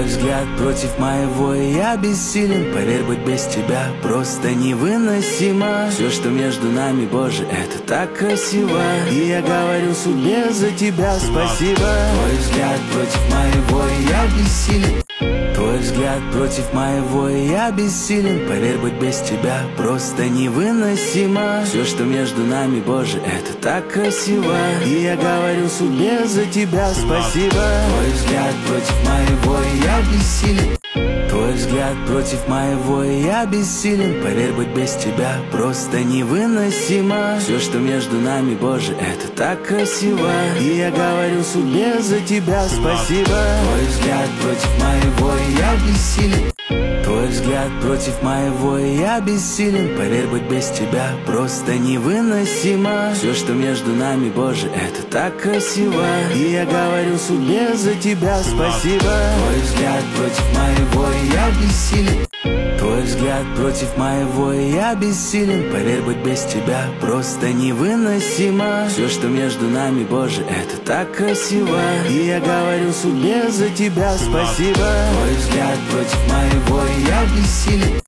взгляд против моего, и я бессилен. Поверь, быть без тебя просто невыносимо. Все, что между нами, Боже, это так красиво. И я говорю судьбе за тебя спасибо. Твой взгляд против моего, и я бессилен. Твой взгляд против моего, и я бессилен. Поверь, быть без тебя просто невыносимо. Все, что между нами, Боже, это так красиво. И я говорю судьбе за тебя спасибо. Твой взгляд против моего, и я бессилен. Твой взгляд против моего, и я бессилен. Поверь, быть без тебя просто невыносимо. Все, что между нами, Боже, это так красиво. И я говорю судьбе за тебя спасибо. Твой взгляд против моего, и я бессилен. Твой взгляд против моего, и я бессилен. Поверь, быть без тебя просто невыносимо. Все, что между нами, Боже, это так красиво. И я говорю судьбе за тебя спасибо. Твой взгляд против моего, и я бессилен. Твой взгляд против моего, и я бессилен. Поверь, быть без тебя просто невыносимо. Все, что между нами, Боже, это так красиво. И я говорю судьбе за тебя спасибо. Твой взгляд против моего, и я бессилен.